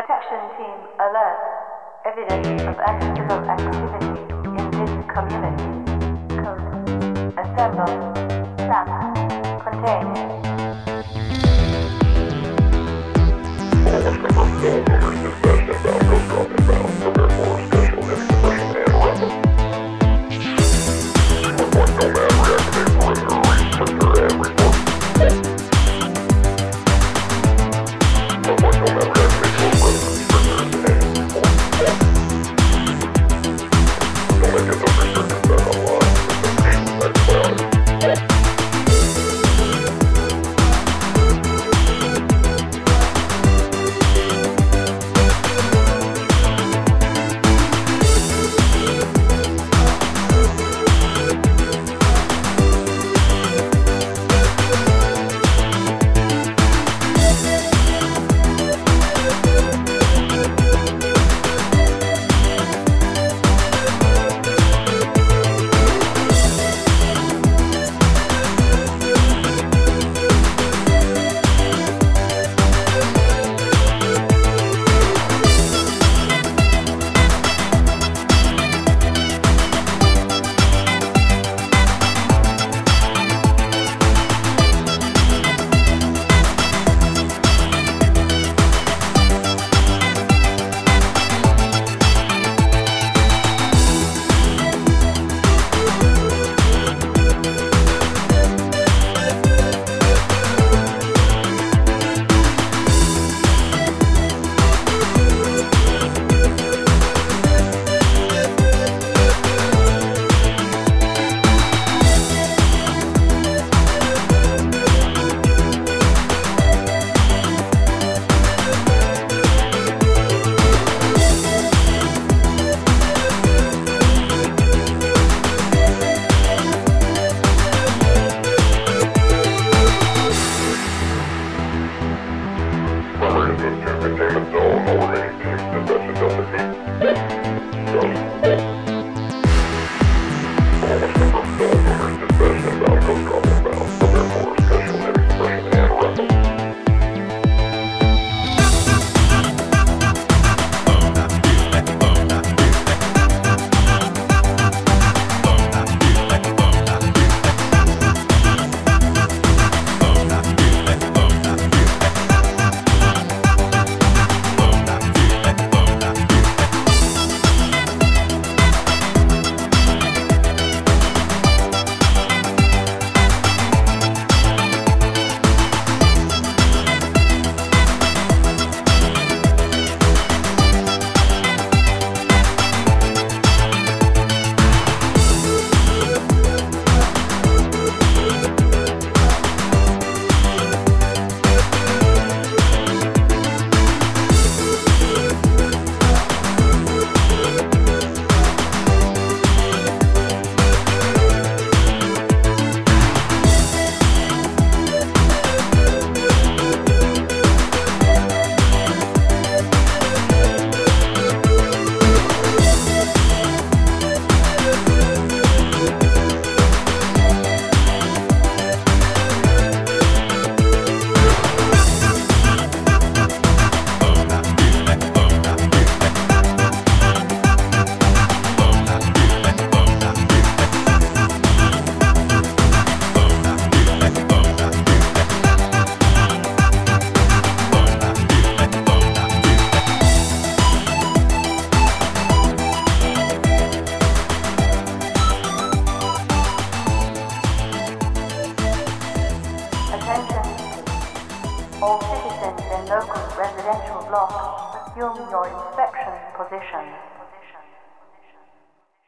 Protection Team alert. Evidence of illegal activity in this community. Code. Assemble. Stamp. Contain. Containment zone, all remaining teams dispatched to Delta Team. Almost confirmed Delta owners dispatched inbound, coast drop inbound. Prepare for special heavy suppression and rapid. All citizens in local residential blocks assume your inspection position.